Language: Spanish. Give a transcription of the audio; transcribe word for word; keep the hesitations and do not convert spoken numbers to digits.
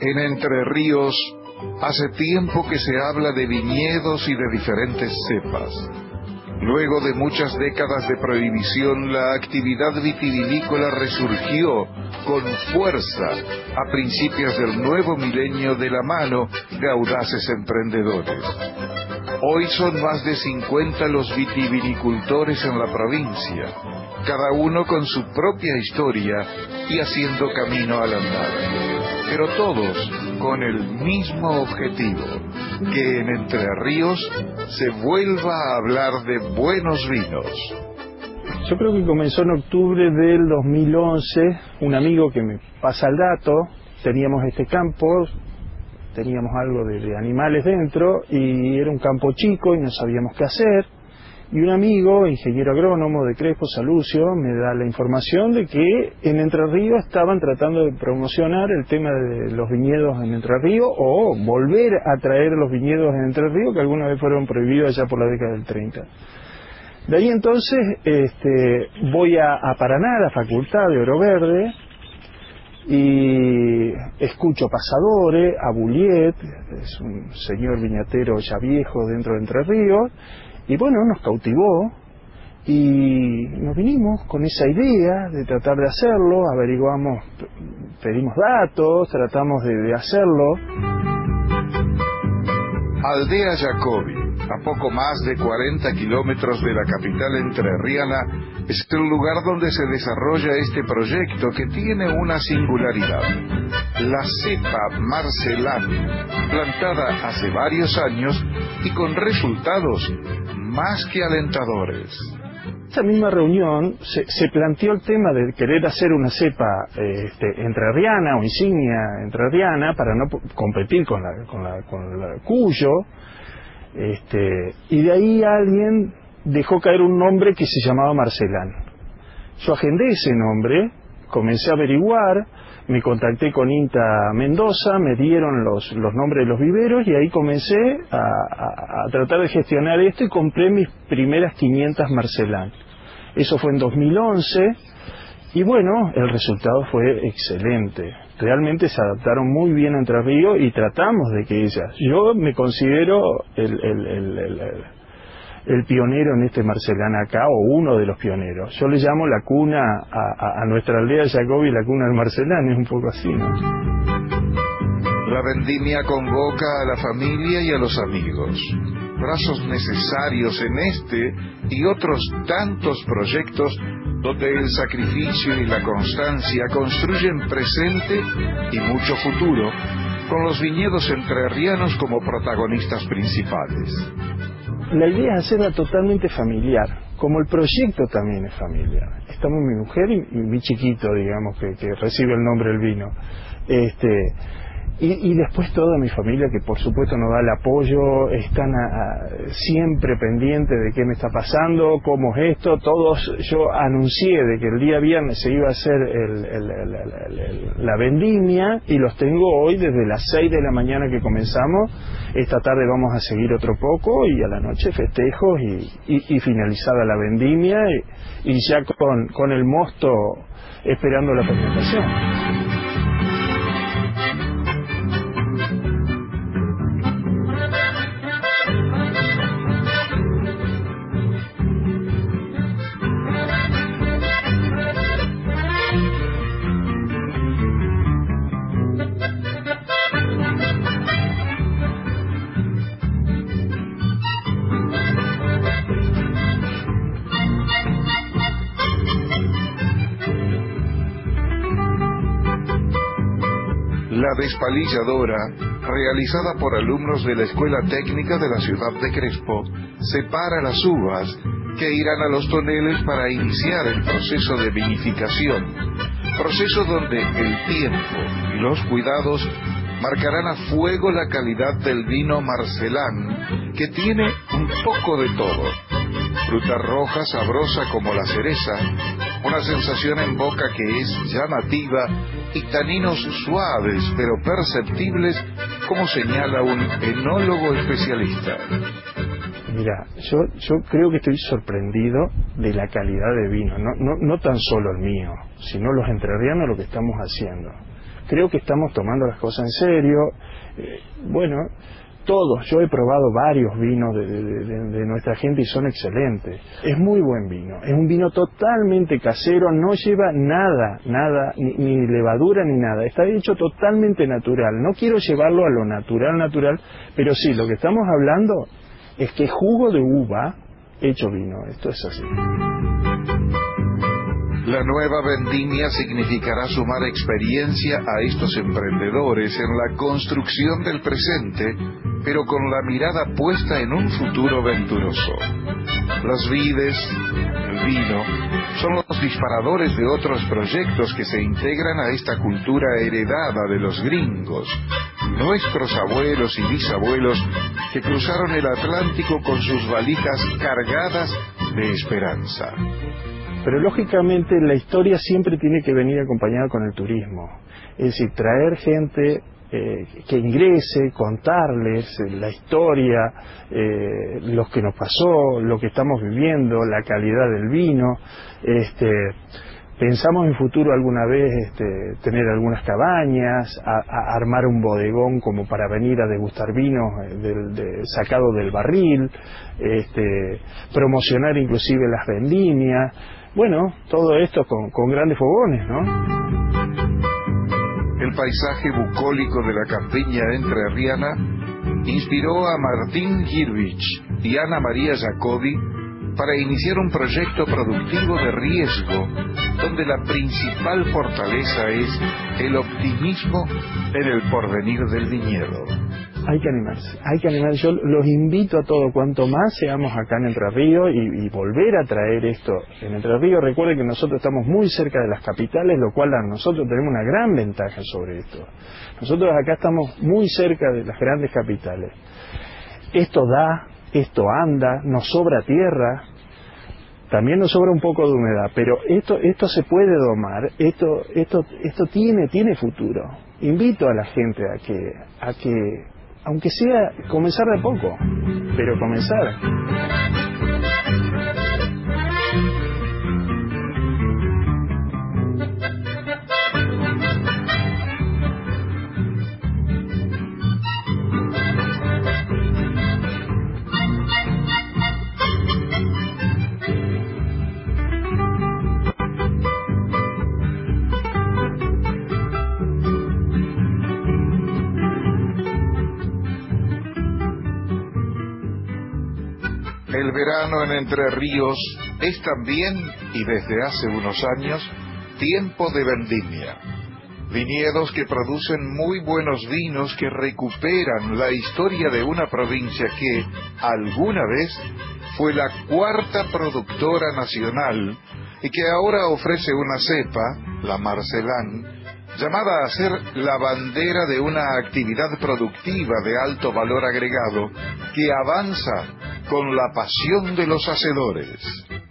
En Entre Ríos, hace tiempo que se habla de viñedos y de diferentes cepas. Luego de muchas décadas de prohibición, la actividad vitivinícola resurgió con fuerza a principios del nuevo milenio de la mano de audaces emprendedores. Hoy son más de cincuenta los vitivinicultores en la provincia, cada uno con su propia historia y haciendo camino al andar, pero todos con el mismo objetivo, que en Entre Ríos se vuelva a hablar de buenos vinos. Yo creo que comenzó en octubre del dos mil once, un amigo que me pasa el dato, teníamos este campo, teníamos algo de, de animales dentro y era un campo chico y no sabíamos qué hacer. Y un amigo, ingeniero agrónomo de Crespo, Salucio, me da la información de que en Entre Ríos estaban tratando de promocionar el tema de los viñedos en Entre Ríos o volver a traer los viñedos en Entre Ríos que alguna vez fueron prohibidos allá por la década del treinta. De ahí entonces este, voy a, a Paraná, a la Facultad de Oro Verde, y escucho Pasadores, a Bulliet, es un señor viñatero ya viejo dentro de Entre Ríos, y bueno, nos cautivó y nos vinimos con esa idea de tratar de hacerlo, averiguamos, pedimos datos, tratamos de, de hacerlo. Aldea Jacobi, a poco más de cuarenta kilómetros de la capital entrerriana, es el lugar donde se desarrolla este proyecto que tiene una singularidad. La cepa Marcelán, plantada hace varios años y con resultados más que alentadores. Esa misma reunión se, se planteó el tema de querer hacer una cepa este, entrerriana o insignia entrerriana para no competir con la, con la, con la Cuyo, este, y de ahí alguien dejó caer un nombre que se llamaba Marcelán. Yo agendé ese nombre, comencé a averiguar, me contacté con INTA Mendoza, me dieron los, los nombres de los viveros y ahí comencé a, a, a tratar de gestionar esto y compré mis primeras quinientas Marcelán. Eso fue en dos mil once y bueno, el resultado fue excelente. Realmente se adaptaron muy bien a Entre Ríos y tratamos de que ellas... Yo me considero el, el, el, el, el, el pionero en este Marcelán acá, o uno de los pioneros. Yo le llamo la cuna a, a, a nuestra aldea Jacobi, la cuna del Marcelán, es un poco así, ¿no? La vendimia convoca a la familia y a los amigos, brazos necesarios en este y otros tantos proyectos donde el sacrificio y la constancia construyen presente y mucho futuro, con los viñedos entrerrianos como protagonistas principales. La idea es hacerla totalmente familiar, como el proyecto también es familiar. Estamos mi mujer y, y mi chiquito, digamos, que, que recibe el nombre del vino. Este, y, y después toda mi familia, que por supuesto nos da el apoyo, están a, a, siempre pendientes de qué me está pasando, cómo es esto. Todos, yo anuncié de que el día viernes se iba a hacer el, el, el, el, el, la vendimia y los tengo hoy desde las seis de la mañana que comenzamos. Esta tarde vamos a seguir otro poco y a la noche festejos y, y, y finalizada la vendimia y, y ya con, con el mosto esperando la presentación. La despalilladora, realizada por alumnos de la Escuela Técnica de la ciudad de Crespo, separa las uvas que irán a los toneles para iniciar el proceso de vinificación, proceso donde el tiempo y los cuidados marcarán a fuego la calidad del vino Marcelán, que tiene un poco de todo. Fruta roja sabrosa como la cereza, una sensación en boca que es llamativa y taninos suaves pero perceptibles, como señala un enólogo especialista. Mira, yo, yo creo que estoy sorprendido de la calidad de vino, no, no, no tan solo el mío, sino los entrerrianos lo que estamos haciendo. creo que estamos tomando las cosas en serio. Eh, bueno, todos, yo he probado varios vinos de, de, de, de nuestra gente y son excelentes. Es muy buen vino, es un vino totalmente casero, no lleva nada, nada, ni, ni levadura ni nada, está hecho totalmente natural. No quiero llevarlo a lo natural, natural, pero sí, lo que estamos hablando es que jugo de uva hecho vino, esto es así. La nueva vendimia significará sumar experiencia a estos emprendedores en la construcción del presente, pero con la mirada puesta en un futuro venturoso. Las vides, el vino, son los disparadores de otros proyectos que se integran a esta cultura heredada de los gringos, nuestros abuelos y bisabuelos que cruzaron el Atlántico con sus valijas cargadas de esperanza. Pero lógicamente la historia siempre tiene que venir acompañada con el turismo, es decir, traer gente eh, que ingrese, contarles eh, la historia, eh, lo que nos pasó, lo que estamos viviendo, la calidad del vino. Este, pensamos en futuro alguna vez este, tener algunas cabañas, a, a armar un bodegón como para venir a degustar vinos eh, del, de, sacado del barril, este, promocionar inclusive las vendimias. Bueno, todo esto con, con grandes fogones, ¿no? El paisaje bucólico de la campiña entrerriana inspiró a Martín Girvich y Ana María Jacobi para iniciar un proyecto productivo de riesgo, donde la principal fortaleza es el optimismo en el porvenir del viñedo. Hay que animarse, hay que animarse. Yo los invito a todos, cuanto más seamos acá en Entre Ríos y, y volver a traer esto en Entre Ríos. Recuerden que nosotros estamos muy cerca de las capitales, lo cual a nosotros tenemos una gran ventaja sobre esto. Nosotros acá estamos muy cerca de las grandes capitales. Esto da, esto anda, nos sobra tierra, también nos sobra un poco de humedad, pero esto esto se puede domar, esto esto esto tiene tiene futuro. Invito a la gente a que a que aunque sea comenzar de poco, pero comenzar. El verano en Entre Ríos es también, y desde hace unos años, tiempo de vendimia. Viñedos que producen muy buenos vinos que recuperan la historia de una provincia que, alguna vez, fue la cuarta productora nacional y que ahora ofrece una cepa, la Marcelán, llamada a ser la bandera de una actividad productiva de alto valor agregado que avanza con la pasión de los hacedores.